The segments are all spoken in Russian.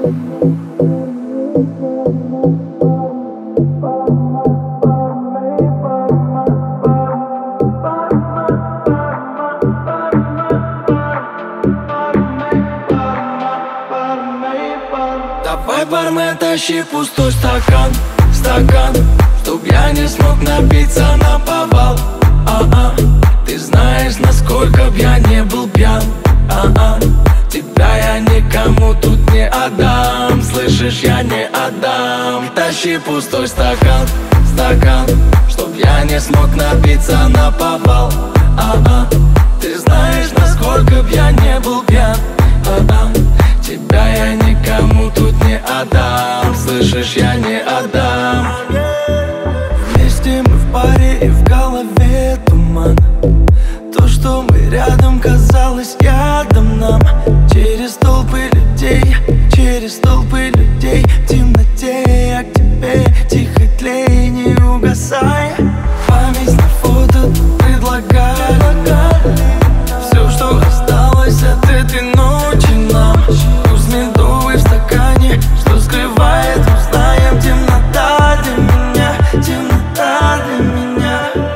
Давай, бармен, тащи пустой стакан, чтоб я не смог напиться наповал. Ты знаешь, насколько б я не был пьян. Тебя я никому тут не отдам, слышишь, я не отдам. Тащи пустой стакан, чтоб я не смог напиться наповал. Ты знаешь, насколько б я не был пьян. Тебя я никому тут не отдам, слышишь, я не отдам. Вместе мы в паре и в голове туман. То, что мы рядом, казалось ядом нам. Через толпы людей, в темноте я к тебе тихо тлей, не угасай. Память на фото предлагай. Все, что осталось от этой ночи нам. Вкус медовый в стакане, что скрывает, узнаем. Темнота для меня, темнота для меня.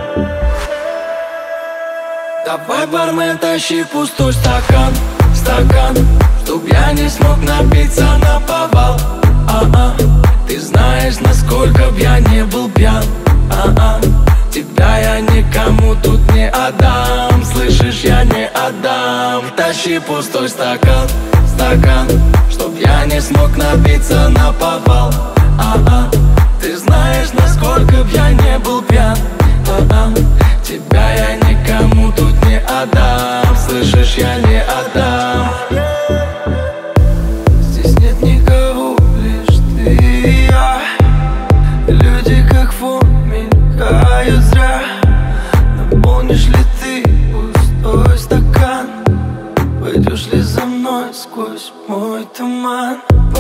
Давай, бармен, тащи пустой стакан, чтоб я не смог напиться наповал. Ты знаешь, насколько б я не был пьян. Тебя я никому тут не отдам, слышишь, я не отдам. Тащи пустой стакан, чтоб я не смог напиться наповал. Ты знаешь, насколько б я не был пьян. Тебя я никому тут не отдам, слышишь, я не отдам. Здесь нет никого, лишь ты и я. Люди как фон мелькают зря. Наполнишь ли ты пустой стакан? Пойдешь ли за мной сквозь мой туман?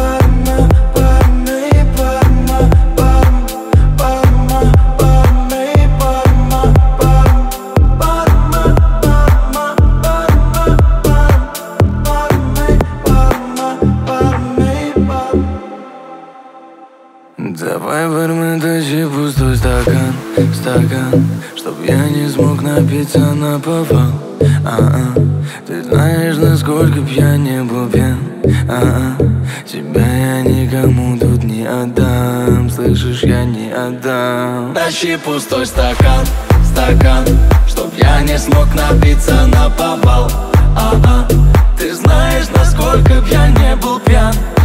Давай, бармен, тащи пустой стакан, чтоб я не смог напиться наповал. Ты знаешь, насколько б я не был пьян. Тебя я никому тут не отдам, слышишь, я не отдам. Тащи пустой стакан, чтоб я не смог напиться наповал. Ты знаешь, насколько б я не был пьян.